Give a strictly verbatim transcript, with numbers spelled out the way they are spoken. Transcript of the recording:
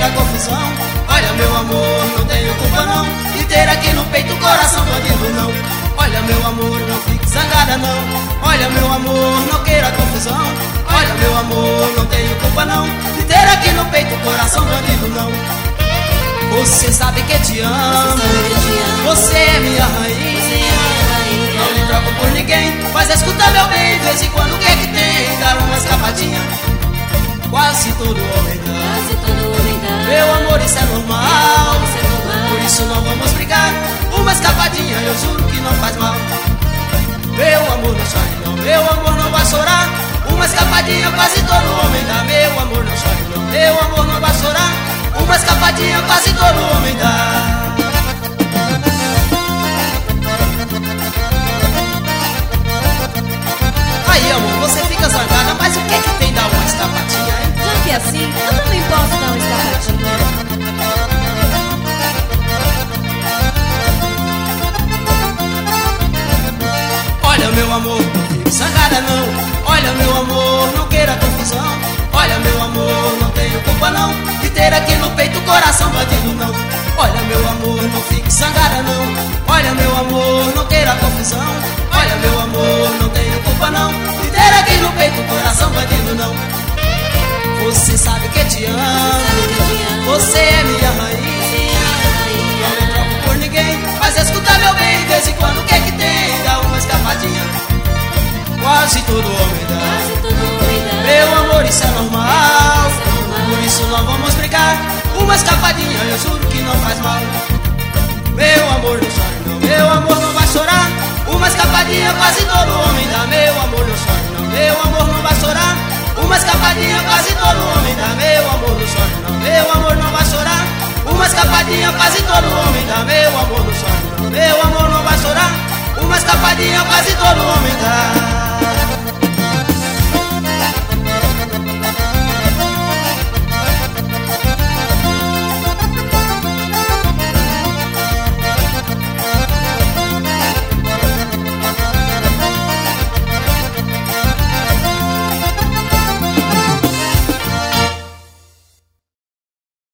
queira confusão. Olha meu amor, não tenho culpa não de ter aqui no peito o coração bandido não. Olha meu amor, não fique zangada não. Olha meu amor, não queira confusão. Olha meu amor, não tenho culpa não de ter aqui no peito o coração bandido não. Você sabe que te amo, você é minha rainha, não me troco por ninguém. Mas escuta meu bem, de vez em quando o que é que tem? Dá uma escapadinha, quase todo homem dá. Meu amor, isso é normal, por isso não vamos brigar. Uma escapadinha, eu juro que não faz mal. Meu amor, não chore não, meu amor, não vai chorar. Uma escapadinha, quase todo homem dá. Meu amor, não chore não, meu amor, não vai chorar. Uma escapadinha, quase todo homem dá. Aí amor, você fica zangada, mas o que é que tem dar uma escapadinha, hein? Já que é assim, eu também posso dar uma escapadinha. Olha meu amor, não fique zangada não. Olha meu amor, não queira confusão. Olha meu amor, não tenho culpa não de ter aqui no peito o coração bandido não. Olha meu amor, não fique zangada não. Olha meu amor, não queira confusão. Olha meu amor, não tenho culpa não de ter aqui no peito o coração bandido não. Você sabe que te amo, você é minha rainha, não me troco por ninguém. Mas escuta meu bem, de vez em quando o que é que tem? Dá uma escapadinha, quase todo homem dá. Meu amor, isso é normal, por isso não vamos brigar. Uma escapadinha, eu juro que não faz mal. Meu amor, não chore não, meu amor, não vai chorar. Uma escapadinha, quase todo homem dá. Meu amor, não chore não, meu amor, não vai chorar. Uma escapadinha, quase todo homem dá. Meu amor, não chore não, meu amor, não vai chorar. Uma escapadinha, quase todo homem dá. Meu amor, não chore não, meu amor, não vai chorar. Uma escapadinha, quase todo homem dá.